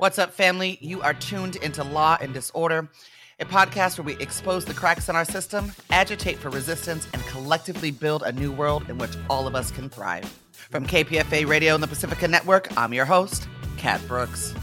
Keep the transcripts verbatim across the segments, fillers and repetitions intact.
What's up, family? You are tuned into Law and Disorder, a podcast where we expose the cracks in our system, agitate for resistance, and collectively build a new world in which all of us can thrive. From K P F A Radio and the Pacifica Network, I'm your host, Kat Brooks.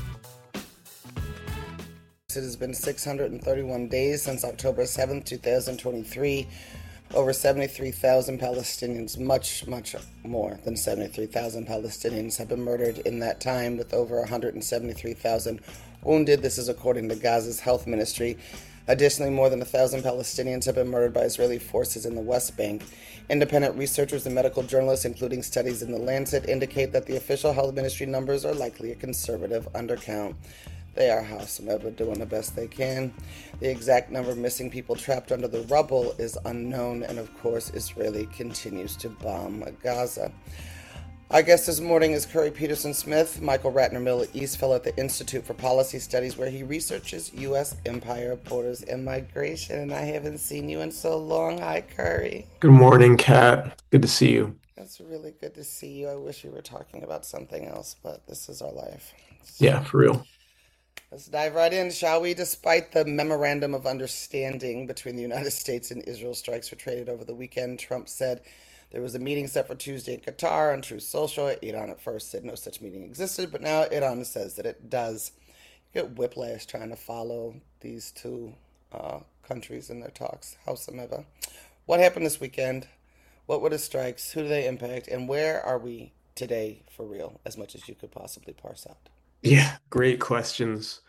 It has been six hundred thirty-one days since October seventh, twenty twenty-three. Over seventy-three thousand Palestinians, much, much more than seventy-three thousand Palestinians have been murdered in that time, with over one hundred seventy-three thousand wounded. This is according to Gaza's health ministry. Additionally, more than one thousand Palestinians have been murdered by Israeli forces in the West Bank. Independent researchers and medical journalists, including studies in The Lancet, indicate that the official health ministry numbers are likely a conservative undercount. They are, howsoever, doing the best they can. The exact number of missing people trapped under the rubble is unknown, and of course, Israel continues to bomb Gaza. Our guest this morning is Curry Peterson Smith, Michael Ratner Middle East Fellow at the Institute for Policy Studies, where he researches U S empire, borders, and migration. And I haven't seen you in so long. Hi, Curry. Good morning, Kat. Good to see you. It's really good to see you. I wish we were talking about something else, but this is our life. So, yeah, for real. Let's dive right in, shall we? Despite the memorandum of understanding between the United States and Israel strikes were traded over the weekend, Trump said there was a meeting set for Tuesday in Qatar on Truth Social. Iran at first said no such meeting existed, but now Iran says that it does. You get whiplash trying to follow these two uh, countries in their talks. Howsoever. What happened this weekend? What were the strikes? Who do they impact? And where are we today for real, as much as you could possibly parse out? Yeah, great questions.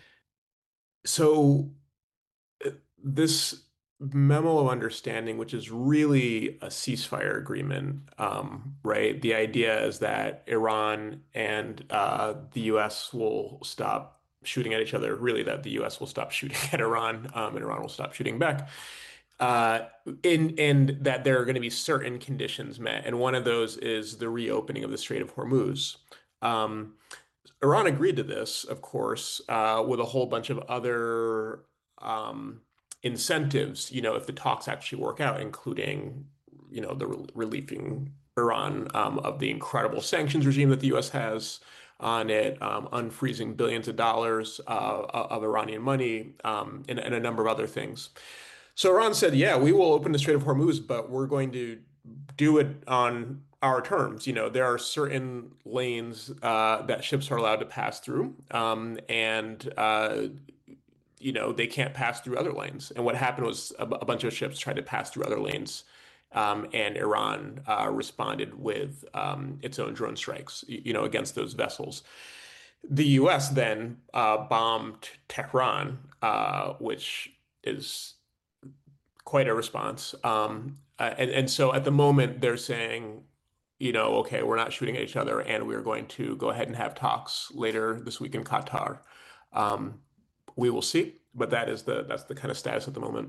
So uh, this memo of understanding, which is really a ceasefire agreement, um, right? The idea is that Iran and uh, the U S will stop shooting at each other, really that the U S will stop shooting at Iran, um, and Iran will stop shooting back. Uh, in, and that there are going to be certain conditions met. And one of those is the reopening of the Strait of Hormuz. Um, Iran agreed to this, of course, uh, with a whole bunch of other um, incentives, you know, if the talks actually work out, including, you know, the re- relieving Iran um, of the incredible sanctions regime that the U S has on it, um, unfreezing billions of dollars uh, of Iranian money, um, and, and a number of other things. So Iran said, yeah, we will open the Strait of Hormuz, but we're going to do it on our terms. You know, there are certain lanes uh, that ships are allowed to pass through, um, and uh, you know they can't pass through other lanes. And what happened was a, a bunch of ships tried to pass through other lanes, um, and Iran uh, responded with um, its own drone strikes, you, you know, against those vessels. The U S then uh, bombed Tehran, uh, which is quite a response. Um, uh, and, and so at the moment, they're saying, you know, okay, we're not shooting at each other, and we're going to go ahead and have talks later this week in Qatar. Um, we will see, but that is the that's the kind of status at the moment.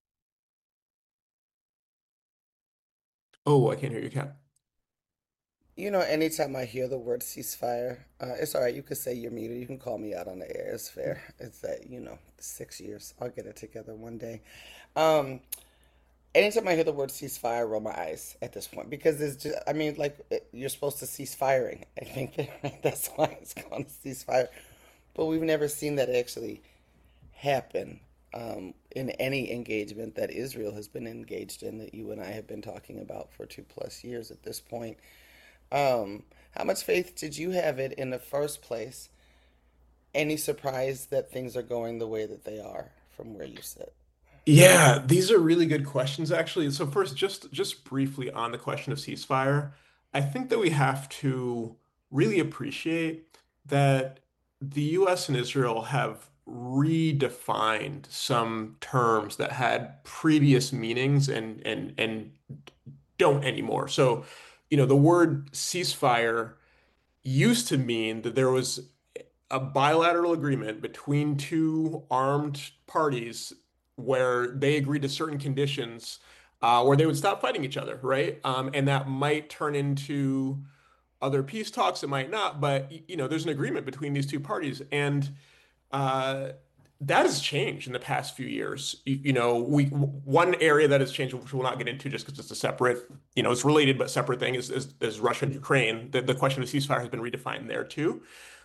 Oh, I can't hear you, Kat. You know, anytime I hear the word ceasefire, uh, it's all right. You could say you're muted. You can call me out on the air. It's fair. It's that, you know, six years. I'll get it together one day. Um, anytime I hear the word ceasefire, I roll my eyes at this point because it's just, I mean, like, it, you're supposed to cease firing. I think right? That's why it's called a ceasefire. But we've never seen that actually happen um, in any engagement that Israel has been engaged in that you and I have been talking about for two plus years at this point. Um, how much faith did you have it in the first place? Any surprise that things are going the way that they are from where you sit? Yeah, these are really good questions, actually. So first, just just briefly on the question of ceasefire, I think that we have to really appreciate that the U S and Israel have redefined some terms that had previous meanings and and and don't anymore. So, you know, the word ceasefire used to mean that there was a bilateral agreement between two armed parties where they agreed to certain conditions uh, where they would stop fighting each other, right? Um, and that might turn into other peace talks, it might not, but you know, there's an agreement between these two parties, and uh, that has changed in the past few years. You, you know, we one area that has changed, which we'll not get into just because it's a separate, you know, it's related but separate thing, is is, is Russia and Ukraine. The, the question of ceasefire has been redefined there too.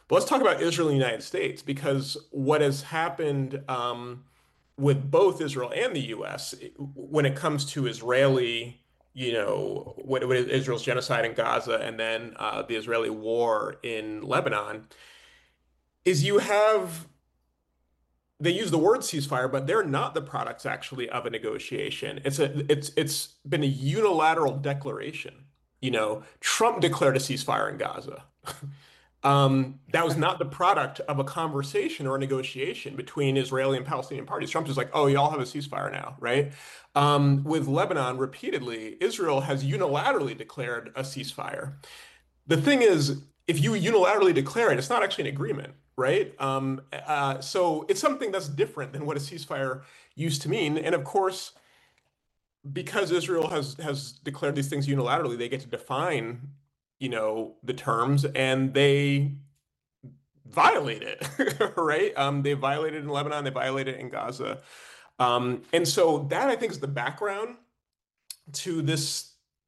But let's talk about Israel and the United States because what has happened um, with both Israel and the U S when it comes to Israeli, you know, what, what Israel's genocide in Gaza and then uh, the Israeli war in Lebanon is you have they use the word ceasefire, but they're not the products actually of a negotiation. It's a it's it's been a unilateral declaration. You know, Trump declared a ceasefire in Gaza. Um, that was not the product of a conversation or a negotiation between Israeli and Palestinian parties. Trump is like, oh, y'all have a ceasefire now, right? Um, with Lebanon, repeatedly, Israel has unilaterally declared a ceasefire. The thing is, if you unilaterally declare it, it's not actually an agreement, right? Um, uh, so it's something that's different than what a ceasefire used to mean. And of course, because Israel has has declared these things unilaterally, they get to define, you know, the terms, and they violate it, right? Um, they violated it in Lebanon, they violated it in Gaza. Um, and so that I think is the background to this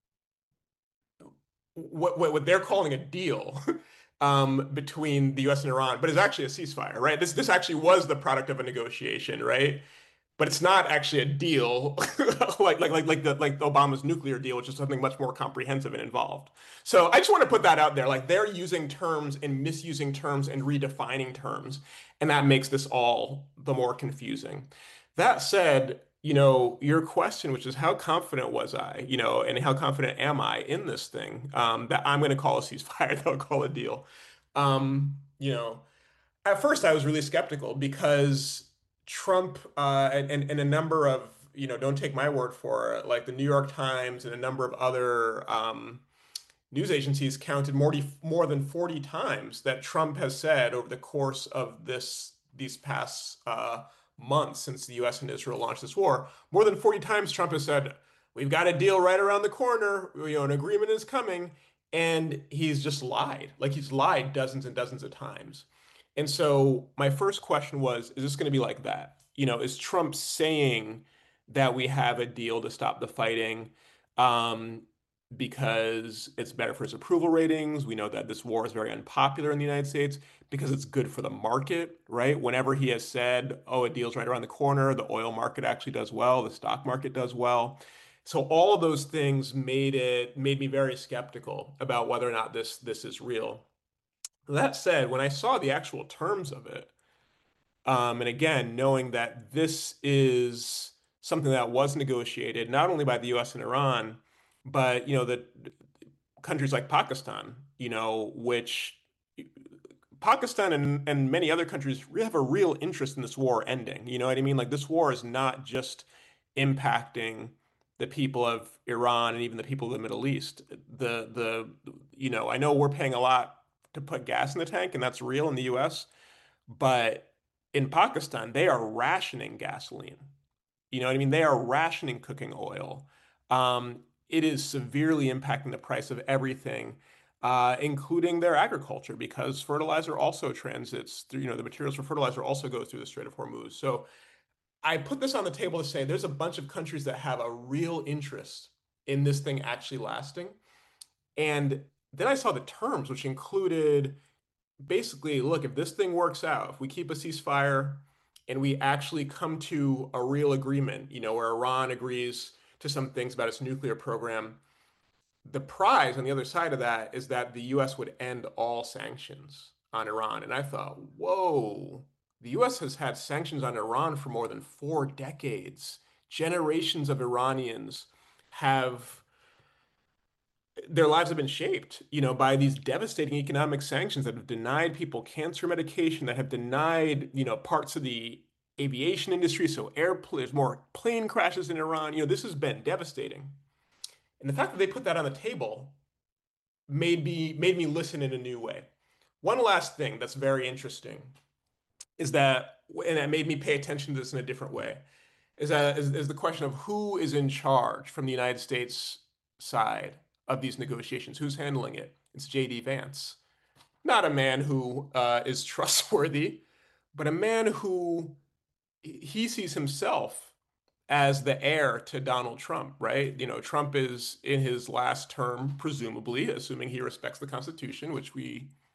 what what, what they're calling a deal um, between the U S and Iran, but it's actually a ceasefire, right? This this actually was the product of a negotiation, right? But it's not actually a deal like like like like the like Obama's nuclear deal, which is something much more comprehensive and involved. So I just want to put that out there. Like they're using terms and misusing terms and redefining terms, and that makes this all the more confusing. That said, you know, your question, which is how confident was I, you know, and how confident am I in this thing um, that I'm going to call a ceasefire, that I'll call a deal. Um, you know, at first I was really skeptical because Trump uh, and, and and a number of, you know, don't take my word for it, like the New York Times and a number of other um, news agencies counted more, more than forty times that Trump has said over the course of this these past uh, months since the U S and Israel launched this war. More than forty times Trump has said, "We've got a deal right around the corner. You know, an agreement is coming." And he's just lied. Like he's lied dozens and dozens of times. And so my first question was, is this going to be like that? You know, is Trump saying that we have a deal to stop the fighting? Um, because it's better for his approval ratings. We know that this war is very unpopular in the United States because it's good for the market, right? Whenever he has said, oh, a deal's right around the corner, the oil market actually does well, the stock market does well. So all of those things made it made me very skeptical about whether or not this this is real. That said, when I saw the actual terms of it, um, and again, knowing that this is something that was negotiated not only by the U S and Iran, but you know, the countries like Pakistan, you know, which Pakistan and, and many other countries really have a real interest in this war ending. You know what I mean? Like this war is not just impacting the people of Iran and even the people of the Middle East. The the you know, I know we're paying a lot to put gas in the tank, and that's real in the U S, but in Pakistan, they are rationing gasoline. You know what I mean? They are rationing cooking oil. Um, it is severely impacting the price of everything, uh, including their agriculture, because fertilizer also transits through, you know, the materials for fertilizer also go through the Strait of Hormuz. So I put this on the table to say there's a bunch of countries that have a real interest in this thing actually lasting. And then I saw the terms, which included basically, look, if this thing works out, if we keep a ceasefire and we actually come to a real agreement, you know, where Iran agrees to some things about its nuclear program, the prize on the other side of that is that the U S would end all sanctions on Iran. And I thought, whoa, the U S has had sanctions on Iran for more than four decades. Generations of Iranians have their lives have been shaped, you know, by these devastating economic sanctions that have denied people cancer medication, that have denied, you know, parts of the aviation industry. So air, there's more plane crashes in Iran. You know, this has been devastating. And the fact that they put that on the table made me made me listen in a new way. One last thing that's very interesting is that, and that made me pay attention to this in a different way, is that is, is the question of who is in charge from the United States side of these negotiations. Who's handling it? It's J D. Vance, not a man who uh, is trustworthy, but a man who he sees himself as the heir to Donald Trump, right? You know, Trump is in his last term, presumably, assuming he respects the Constitution, which we,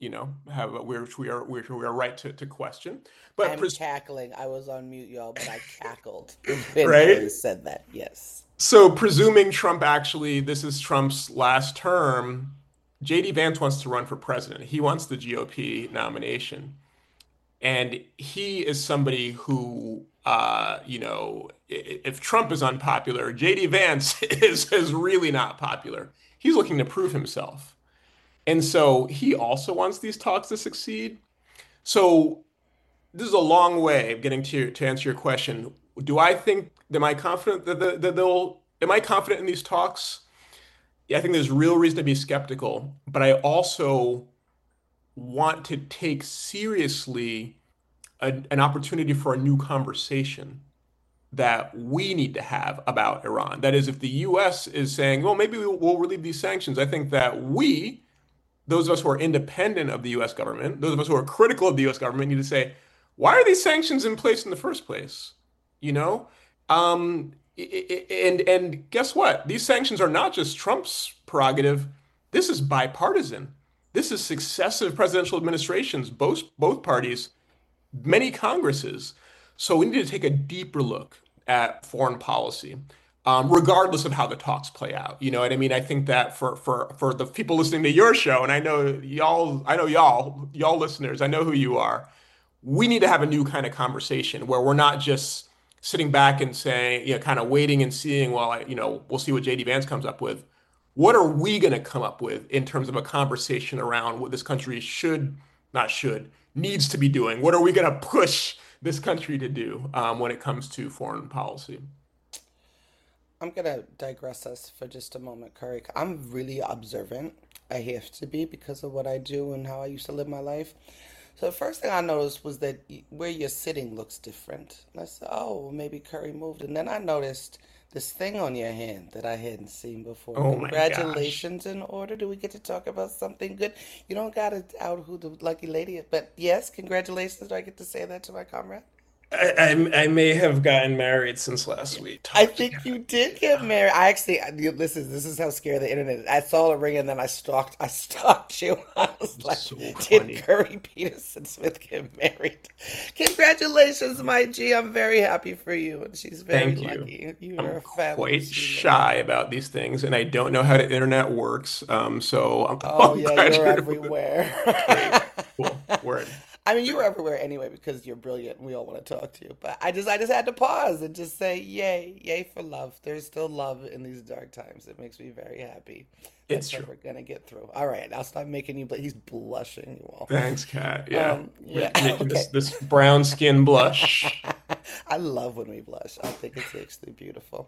you know, have which we are which we are right to to question. But I'm pres cackling. I was on mute, y'all, but I cackled when right? Curry said that. Yes. So presuming Trump actually, this is Trump's last term, J D Vance wants to run for president. He wants the G O P nomination. And he is somebody who, uh, you know, if Trump is unpopular, J D Vance is is really not popular. He's looking to prove himself. And so he also wants these talks to succeed. So this is a long way of getting to to answer your question. Do I think, am I confident that, the, that they'll, am I confident in these talks? Yeah, I think there's real reason to be skeptical, but I also want to take seriously a, an opportunity for a new conversation that we need to have about Iran. That is, if the U S is saying, well, maybe we'll, we'll relieve these sanctions, I think that we, those of us who are independent of the U S government, those of us who are critical of the U S government, need to say, why are these sanctions in place in the first place? You know? Um, and and guess what? These sanctions are not just Trump's prerogative. This is bipartisan. This is successive presidential administrations, both both parties, many Congresses. So we need to take a deeper look at foreign policy, um, regardless of how the talks play out. You know what I mean? I think that for for for the people listening to your show, and I know y'all, I know y'all, y'all listeners, I know who you are. We need to have a new kind of conversation where we're not just sitting back and saying, you know, kind of waiting and seeing, well, I, you know, we'll see what J D Vance comes up with. What are we going to come up with in terms of a conversation around what this country should, not should, needs to be doing? What are we going to push this country to do um, when it comes to foreign policy? I'm gonna digress us for just a moment, Curry. I'm really observant. I have to be because of what I do and how I used to live my life. So the first thing I noticed was that y- where you're sitting looks different. And I said, oh, well, maybe Curry moved. And then I noticed this thing on your hand that I hadn't seen before. Oh my gosh. Congratulations in order. Do we get to talk about something good? You don't got to out who the lucky lady is, but yes, congratulations. Do I get to say that to my comrade? I, I I may have gotten married since last we I talked think again. you did get married. I actually, this is this is how scary the internet is. I saw a ring and then I stalked. I stalked you. I was like, So did funny. Curry Peterson Smith get married? Congratulations, my G. I'm very happy for you, and she's very Thank you. lucky. You are I'm a quite fabulous human. shy about these things, and I don't know how the internet works. Um, so I'm, Oh I'm yeah, glad you're you're doing this. everywhere. Great. Cool. Word. I mean, you were everywhere anyway because you're brilliant and we all want to talk to you. But I just, I just had to pause and just say, yay, yay for love. There's still love in these dark times. It makes me very happy. It's That's what true. we're gonna get through. All right, I'll stop making you. Bl- He's blushing, you all. Thanks, Kat. Yeah. Um, yeah, Make, making okay. this this brown skin blush. I love when we blush. I think it's actually beautiful.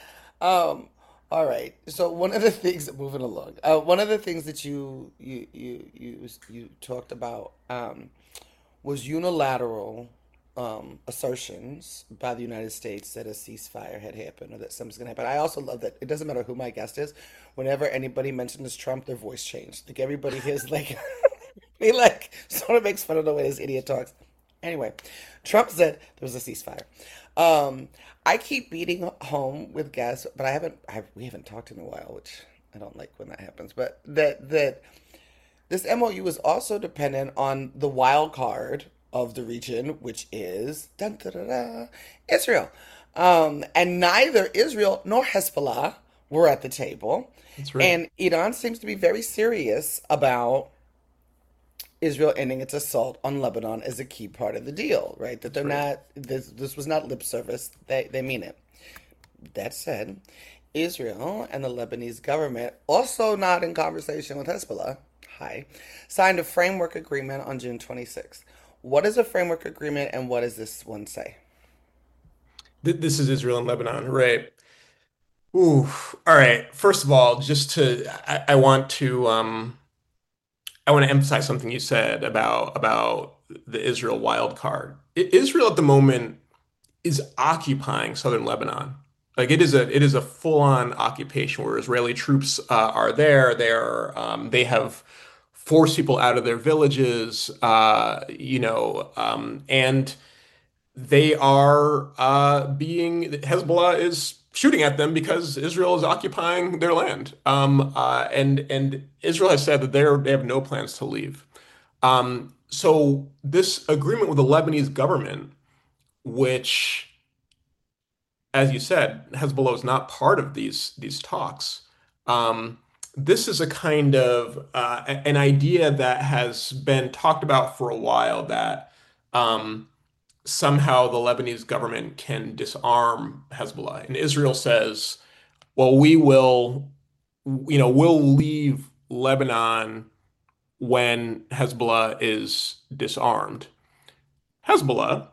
Um, all right. So one of the things, moving along, uh, one of the things that you you you you you talked about um, was unilateral um, assertions by the United States that a ceasefire had happened or that something's going to happen. I also love that it doesn't matter who my guest is. Whenever anybody mentions Trump, their voice changed. Like everybody hears like he like sort of makes fun of the way this idiot talks. Anyway, Trump said there was a ceasefire. Um, I keep beating home with guests, but I haven't. I, we haven't talked in a while, which I don't like when that happens. But that that this M O U is also dependent on the wild card of the region, which is dun, dun, dun, dun, Israel. Um, and neither Israel nor Hezbollah were at the table. That's right. And Iran seems to be very serious about Israel ending its assault on Lebanon as a key part of the deal, right? That they're That's right. not, this, this was not lip service. They, they mean it. That said, Israel and the Lebanese government, also not in conversation with Hezbollah, hi, signed a framework agreement on June twenty-sixth. What is a framework agreement and what does this one say? Th- This is Israel and Lebanon, right? Ooh. All right. First of all, just to I, I want to um I want to emphasize something you said about about the Israel wild card. I- Israel at the moment is occupying southern Lebanon. Like it is a it is a full-on occupation where Israeli troops uh, are there. They are um, they have forced people out of their villages, uh, you know, um, and they are uh, being Hezbollah is shooting at them because Israel is occupying their land. Um, uh, and and Israel has said that they're they have no plans to leave. Um, so this agreement with the Lebanese government, which, as you said, Hezbollah is not part of these these talks. Um, this is a kind of uh, an idea that has been talked about for a while that um, somehow the Lebanese government can disarm Hezbollah. And Israel says, well, we will, you know, we'll leave Lebanon when Hezbollah is disarmed. Hezbollah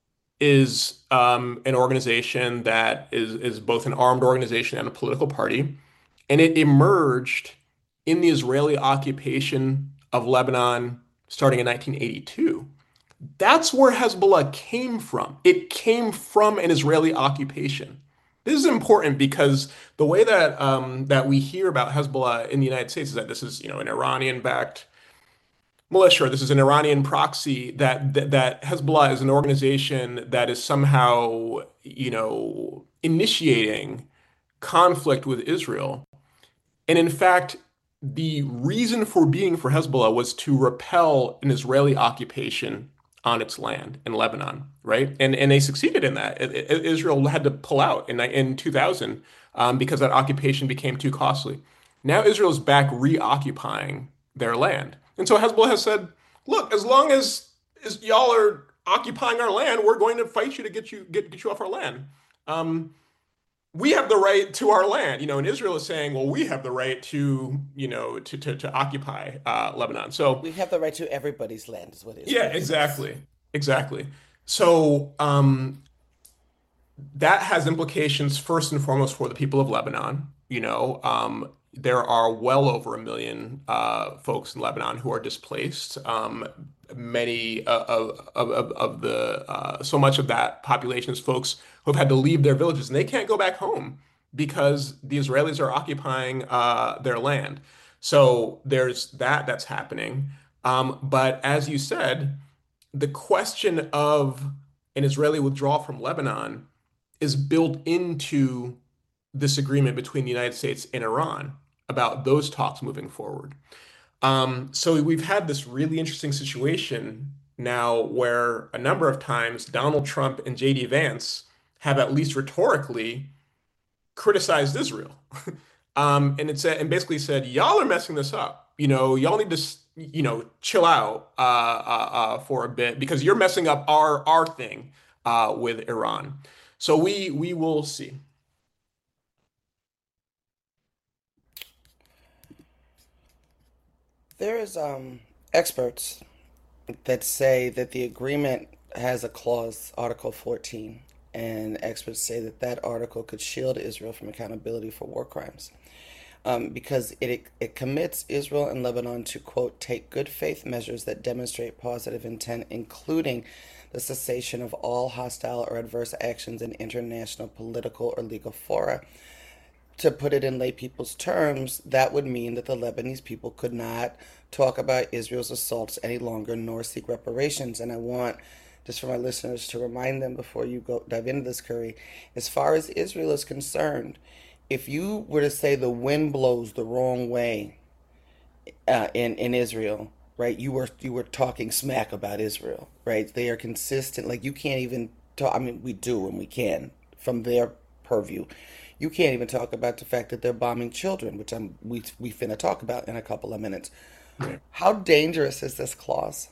is um, an organization that is is both an armed organization and a political party, and it emerged in the Israeli occupation of Lebanon starting in nineteen eighty-two. That's where Hezbollah came from. It came from an Israeli occupation. This is important because the way that um, that we hear about Hezbollah in the United States is that this is, you know, an Iranian-backed militia. This is an Iranian proxy that, that that Hezbollah is an organization that is somehow, you know, initiating conflict with Israel. And in fact, the reason for being for Hezbollah was to repel an Israeli occupation on its land in Lebanon, right? And and they succeeded in that. I- I- Israel had to pull out in in two thousand um, because that occupation became too costly. Now Israel is back reoccupying their land, and so Hezbollah has said, "Look, as long as, as y'all are occupying our land, we're going to fight you to get you get get you off our land." Um, we have the right to our land, you know, and Israel is saying, well, we have the right to, you know, to to, to occupy uh, Lebanon. So We have the right to everybody's land, is what yeah, Israel says. exactly, exactly. So um, that has implications first and foremost for the people of Lebanon. You know, um, there are well over a million uh, folks in Lebanon who are displaced. Um, many uh, of, of, of of the uh, so much of that population is folks who have had to leave their villages and they can't go back home because the Israelis are occupying uh, their land. So there's that that's happening. Um, but as you said, the question of an Israeli withdrawal from Lebanon is built into this agreement between the United States and Iran about those talks moving forward. Um, so we've had this really interesting situation now where a number of times Donald Trump and J D Vance have at least rhetorically criticized Israel. Um, and it said, and basically said, y'all are messing this up. You know, y'all need to, you know, chill out uh, uh, uh, for a bit because you're messing up our our thing uh, with Iran. So we we will see. There is um, experts that say that the agreement has a clause, Article fourteen, and experts say that that article could shield Israel from accountability for war crimes. Um, because it, it commits Israel and Lebanon to, quote, take good faith measures that demonstrate positive intent, including the cessation of all hostile or adverse actions in international political or legal fora. To put it in lay people's terms, that would mean that the Lebanese people could not talk about Israel's assaults any longer nor seek reparations. And I want, just for my listeners, to remind them before you go dive into this, Curry, as far as Israel is concerned, if you were to say the wind blows the wrong way uh, in in Israel, right? You were you were talking smack about Israel, right? They are consistent. Like you can't even talk. I mean, we do and we can from their purview. You can't even talk about the fact that they're bombing children, which I'm we we finna talk about in a couple of minutes. Right. How dangerous is this clause?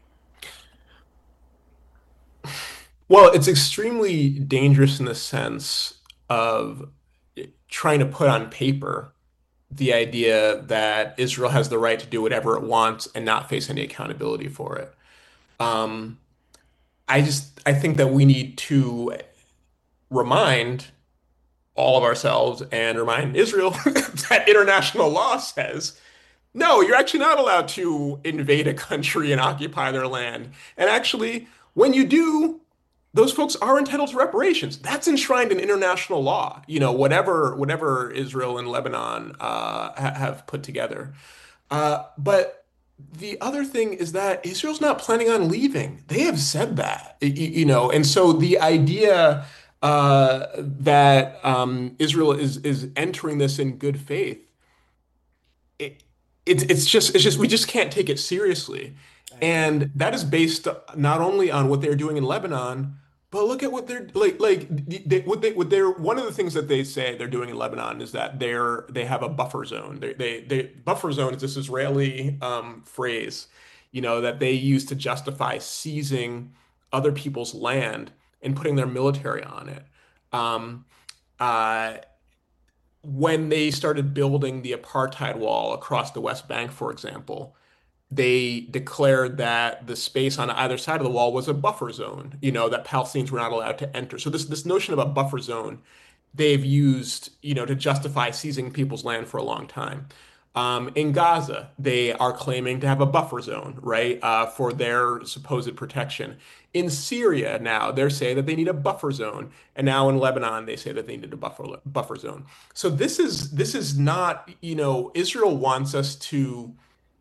Well, it's extremely dangerous in the sense of trying to put on paper the idea that Israel has the right to do whatever it wants and not face any accountability for it. Um, I just I think that we need to remind all of ourselves and remind Israel that international law says, no, you're actually not allowed to invade a country and occupy their land. And actually, when you do, those folks are entitled to reparations. That's enshrined in international law. You know, whatever whatever Israel and Lebanon uh, ha have put together. Uh, but the other thing is that Israel's not planning on leaving. They have said that, y- you know, and so the idea uh, that um, Israel is is entering this in good faith, it, it's it's just it's just we just can't take it seriously. And that is based not only on what they're doing in Lebanon, but look at what they're like. Like they, what they, what they're one of the things that they say they're doing in Lebanon is that they're they have a buffer zone. They they, they buffer zone is this Israeli um, phrase, you know, that they use to justify seizing other people's land and putting their military on it. Um, uh, when they started building the apartheid wall across the West Bank, for example, they declared that the space on either side of the wall was a buffer zone, you know, that Palestinians were not allowed to enter. So this this notion of a buffer zone they've used, you know, to justify seizing people's land for a long time. Um, in Gaza, they are claiming to have a buffer zone, right, uh, for their supposed protection. In Syria now, they're saying that they need a buffer zone, and now in Lebanon, they say that they need a buffer buffer zone. So this is this is not, you know, Israel wants us to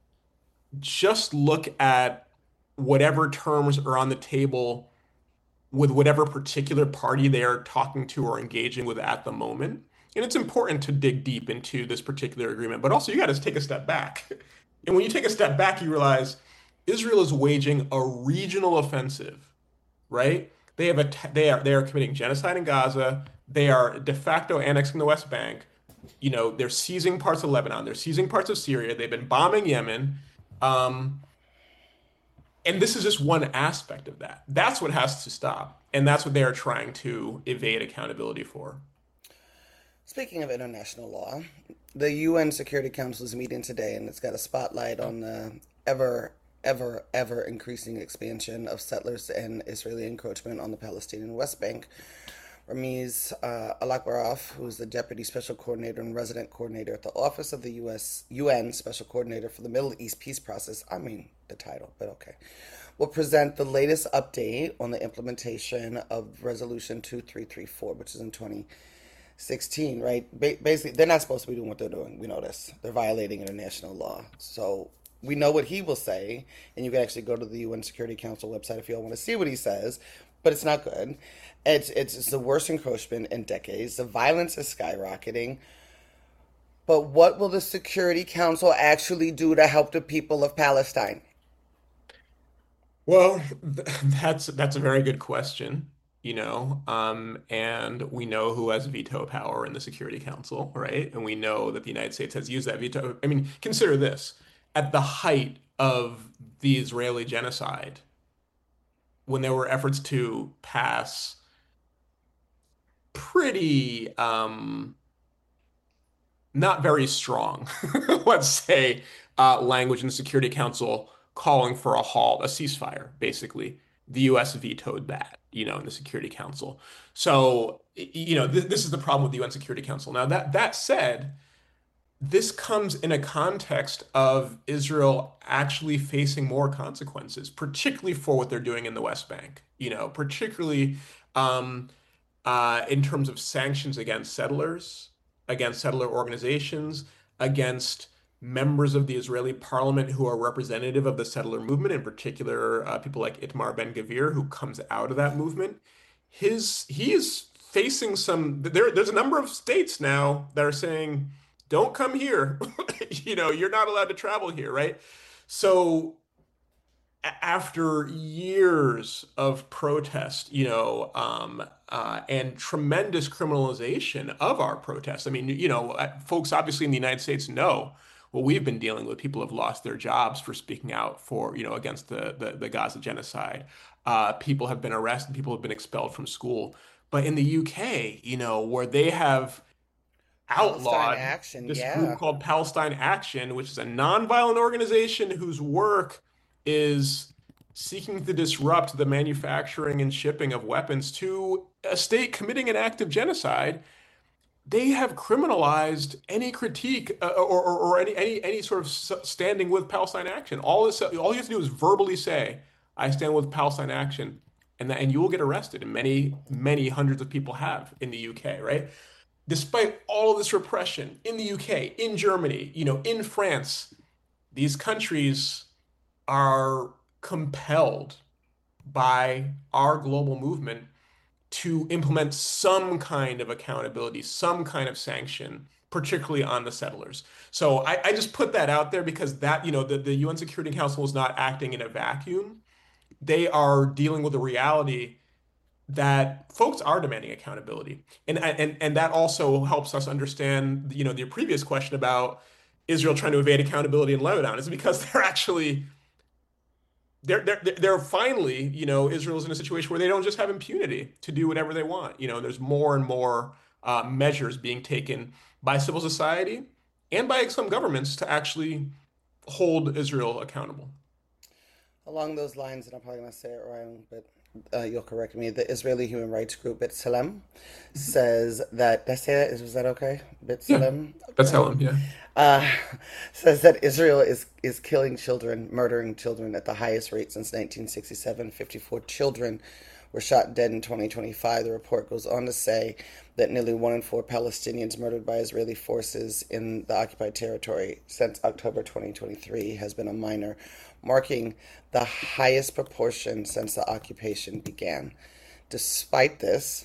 just look at whatever terms are on the table with whatever particular party they are talking to or engaging with at the moment. And it's important to dig deep into this particular agreement, but also you got to take a step back. And when you take a step back, you realize Israel is waging a regional offensive, right? They have a they are they are committing genocide in Gaza. They are de facto annexing the West Bank. You know, they're seizing parts of Lebanon. They're seizing parts of Syria. They've been bombing Yemen. Um, and this is just one aspect of that. That's what has to stop. And that's what they are trying to evade accountability for. Speaking of international law, the U N Security Council is meeting today, and it's got a spotlight on the ever, ever, ever increasing expansion of settlers and Israeli encroachment on the Palestinian West Bank. Ramiz uh, Alakbarov, who is the Deputy Special Coordinator and Resident Coordinator at the Office of the U S U N Special Coordinator for the Middle East Peace Process, I mean the title, but okay, will present the latest update on the implementation of Resolution two three three four, which is in twenty sixteen, right? Ba- basically, they're not supposed to be doing what they're doing. We know this. They're violating international law. So we know what he will say, and you can actually go to the U N Security Council website if you all want to see what he says, but it's not good. It's, it's, it's the worst encroachment in decades. The violence is skyrocketing. But what will the Security Council actually do to help the people of Palestine? Well, th- that's that's a very good question, you know. Um, and we know who has veto power in the Security Council, right? And we know that the United States has used that veto. I mean, consider this. At the height of the Israeli genocide, when there were efforts to pass pretty um, not very strong, let's say, uh, language in the Security Council calling for a halt, a ceasefire, basically. The U S vetoed that, you know, in the Security Council. So, you know, th this is the problem with the U N Security Council. Now, that that said, this comes in a context of Israel actually facing more consequences, particularly for what they're doing in the West Bank, you know, particularly um, uh, in terms of sanctions against settlers, against settler organizations, against members of the Israeli parliament who are representative of the settler movement, in particular, uh, people like Itamar Ben-Gvir, who comes out of that movement. His he is facing some. There, there's a number of states now that are saying, "Don't come here." You know, you're not allowed to travel here, right? So after years of protest, you know, um, uh, and tremendous criminalization of our protests. I mean, you know, uh, folks obviously in the United States know what we've been dealing with. People have lost their jobs for speaking out for, you know, against the the, the Gaza genocide. Uh, people have been arrested. People have been expelled from school. But in the U K, you know, where they have Palestine outlawed action, this group yeah. called Palestine Action, which is a nonviolent organization whose work is seeking to disrupt the manufacturing and shipping of weapons to a state committing an act of genocide. They have criminalized any critique uh, or, or, or any, any any sort of standing with Palestine Action. All this, all you have to do is verbally say, "I stand with Palestine Action," and that, and you will get arrested. And many, many hundreds of people have in the U K, right? Despite all of this repression in the U K, in Germany, you know, in France, these countries are compelled by our global movement to implement some kind of accountability, some kind of sanction particularly on the settlers. So I, I just put that out there because that, you know, the, the U N Security Council is not acting in a vacuum. They are dealing with a reality that folks are demanding accountability. And and and that also helps us understand, you know, the previous question about Israel trying to evade accountability in Lebanon is because they're actually they're they're they're finally, you know, Israel's in a situation where they don't just have impunity to do whatever they want. You know, there's more and more uh, measures being taken by civil society and by some governments to actually hold Israel accountable. Along those lines, and I'm probably going to say it wrong, but uh, you'll correct me. The Israeli human rights group B'Tselem says that, did I say that? Is, was that okay? Yeah, B'Tselem? that's Okay. Helen. Yeah. Uh, says that Israel is, is killing children, murdering children at the highest rate since nineteen sixty-seven. fifty-four children were shot dead in twenty twenty-five. The report goes on to say that nearly one in four Palestinians murdered by Israeli forces in the occupied territory since October twenty twenty-three has been a minor, marking the highest proportion since the occupation began. Despite this,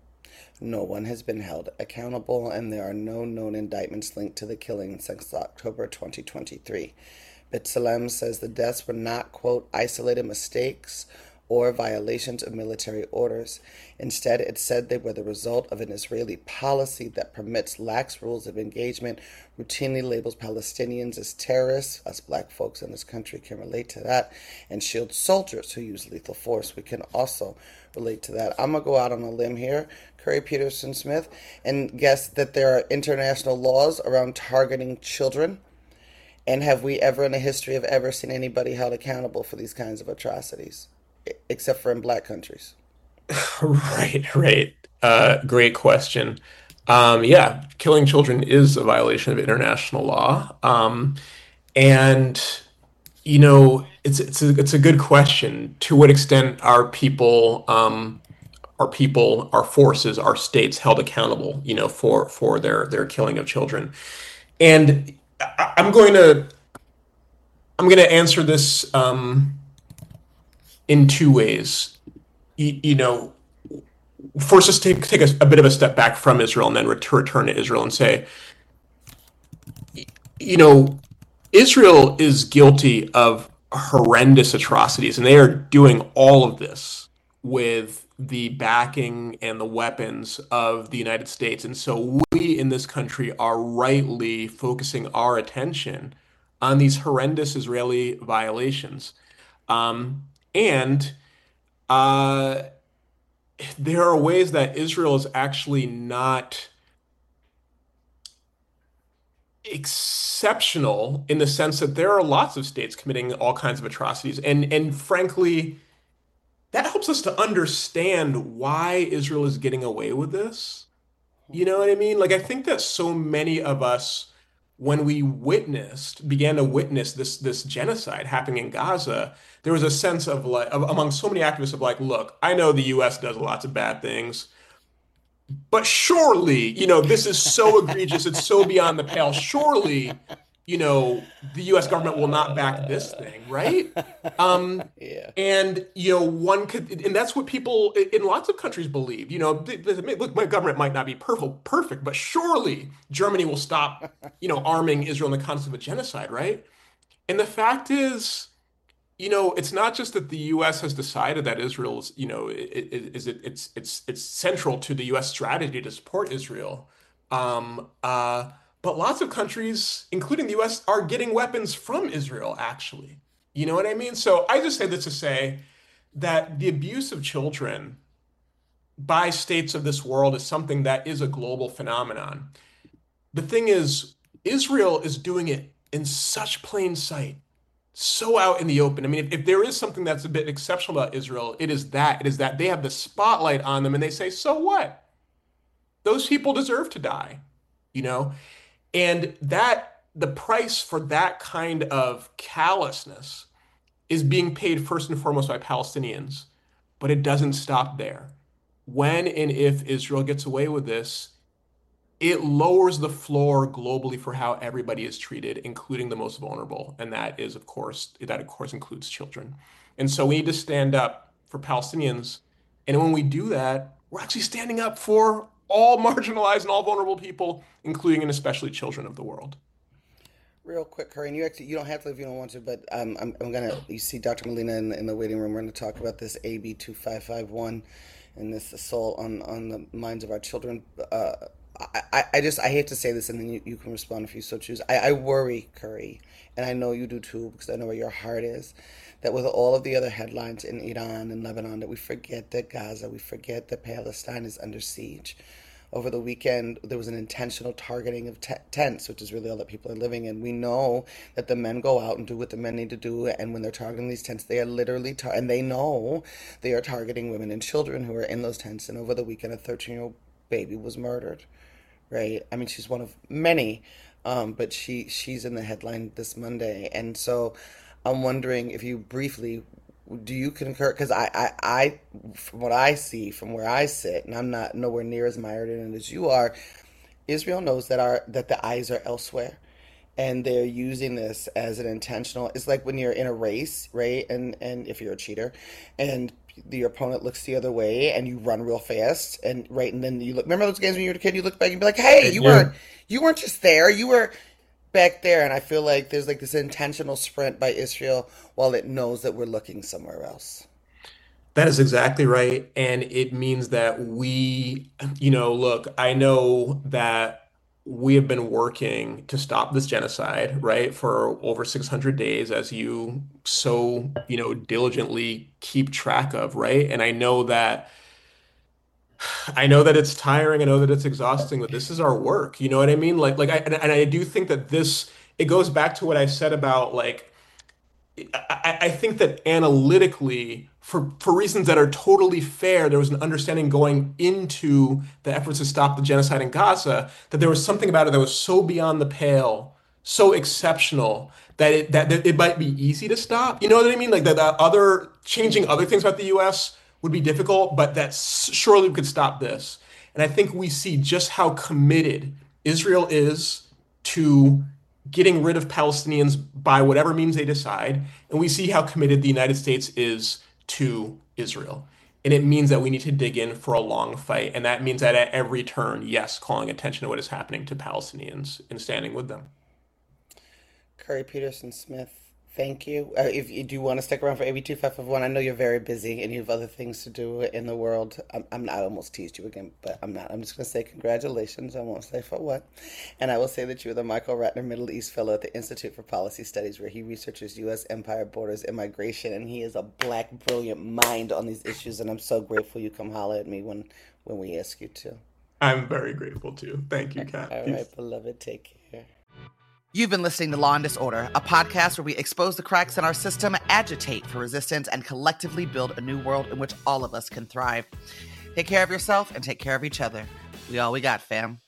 no one has been held accountable, and there are no known indictments linked to the killing since October twenty twenty-three. B'Tselem says the deaths were not, quote, isolated mistakes or violations of military orders. Instead, it said they were the result of an Israeli policy that permits lax rules of engagement, routinely labels Palestinians as terrorists. Us black folks in this country can relate to that, and shields soldiers who use lethal force. We can also relate to that. I'm going to go out on a limb here, Curry Peterson Smith, and guess that there are international laws around targeting children. And have we ever in the history of ever seen anybody held accountable for these kinds of atrocities? Except for in black countries. Right, right. Uh, great question. Um, yeah, killing children is a violation of international law. Um, and you know, it's it's a, it's a good question. To what extent are people um, are people, our forces, our states held accountable, you know, for for their their killing of children? And I, I'm going to I'm going to answer this um, in two ways. You, you know, first, just take take a, a bit of a step back from Israel and then return return to Israel and say, you know, Israel is guilty of horrendous atrocities, and they are doing all of this with the backing and the weapons of the United States. And so we in this country are rightly focusing our attention on these horrendous Israeli violations. Um, and uh, there are ways that Israel is actually not exceptional in the sense that there are lots of states committing all kinds of atrocities. And and frankly, that helps us to understand why Israel is getting away with this. You know what I mean? Like I think that so many of us, when we witnessed, began to witness this this genocide happening in Gaza, there was a sense of like of, among so many activists of like, look, I know the U S does lots of bad things. But surely, you know, this is so egregious, it's so beyond the pale. Surely, you know, the U S government will not back this thing, right? Um, Yeah. and you know, one could, and that's what people in lots of countries believe. You know, they- they- look, my government might not be perfect, perfect, but surely Germany will stop, you know, arming Israel in the context of a genocide, right? And the fact is, you know, it's not just that the U S has decided that Israel's, you know, is it it's it's it's central to the U S strategy to support Israel. Um, uh, but lots of countries, including the U S, are getting weapons from Israel, actually. You know what I mean? So I just say this to say that the abuse of children by states of this world is something that is a global phenomenon. The thing is, Israel is doing it in such plain sight, so out in the open. I mean, if, if there is something that's a bit exceptional about Israel, it is that. It is that they have the spotlight on them and they say, so what? Those people deserve to die, you know? And that the price for that kind of callousness is being paid first and foremost by Palestinians, but it doesn't stop there. When and if Israel gets away with this, it lowers the floor globally for how everybody is treated, including the most vulnerable. And that is, of course, that of course includes children. And so we need to stand up for Palestinians. And when we do that, we're actually standing up for all marginalized and all vulnerable people, including and especially children of the world. Real quick, Corinne, you actually you don't have to if you don't want to, but um, I'm I'm gonna you see Doctor Molina in, in the waiting room. We're gonna talk about this A B two five five one and this assault on on the minds of our children. Uh, I, I I just I hate to say this, and then you, you can respond if you so choose. I, I worry, Curry, and I know you do too, because I know where your heart is. That with all of the other headlines in Iran and Lebanon, that we forget that Gaza, we forget that Palestine is under siege. Over the weekend, there was an intentional targeting of t- tents, which is really all that people are living in. We know that the men go out and do what the men need to do, and when they're targeting these tents, they are literally, tar- and they know they are targeting women and children who are in those tents. And over the weekend, a thirteen-year-old baby was murdered, right? I mean, she's one of many, um, but she she's in the headline this Monday. And so I'm wondering if you briefly, do you concur? Because I, I, I, from what I see, from where I sit, and I'm not nowhere near as mired in it as you are, Israel knows that our that the eyes are elsewhere, and they're using this as an intentional. It's like when you're in a race, right? And and if you're a cheater, and the, your opponent looks the other way, and you run real fast, and right, and then you look. Remember those games when you were a kid? You look back and be like, "Hey, you Yeah. weren't you weren't just there. You were." Back there, and I feel like there's like this intentional sprint by Israel while it knows that we're looking somewhere else. That is exactly right. And it means that we, you know, look, I know that we have been working to stop this genocide, right, for over six hundred days, as you so, you know, diligently keep track of, right? And I know that I know that it's tiring, I know that it's exhausting, but this is our work. You know what I mean? Like like I and, and I do think that this it goes back to what I said about like I, I think that analytically, for, for reasons that are totally fair, there was an understanding going into the efforts to stop the genocide in Gaza that there was something about it that was so beyond the pale, so exceptional that it that, that it might be easy to stop. You know what I mean? Like that, that other changing other things about the U S would be difficult, but that s- surely we could stop this. And I think we see just how committed Israel is to getting rid of Palestinians by whatever means they decide. And we see how committed the United States is to Israel. And it means that we need to dig in for a long fight. And that means that at every turn, yes, calling attention to what is happening to Palestinians and standing with them. Curry Peterson Smith, thank you. Uh, if you do want to stick around for A B two five five one, I know you're very busy and you have other things to do in the world. I'm, I'm not, I almost teased you again, but I'm not. I'm just going to say congratulations. I won't say for what. And I will say that you're the Michael Ratner Middle East Fellow at the Institute for Policy Studies, where he researches U S empire, borders, and migration. And he is a black, brilliant mind on these issues. And I'm so grateful you come holler at me when, when we ask you to. I'm very grateful too. Thank you, Kat. All Peace. right, beloved, take care. You've been listening to Law and Disorder, a podcast where we expose the cracks in our system, agitate for resistance, and collectively build a new world in which all of us can thrive. Take care of yourself and take care of each other. We all we got, fam.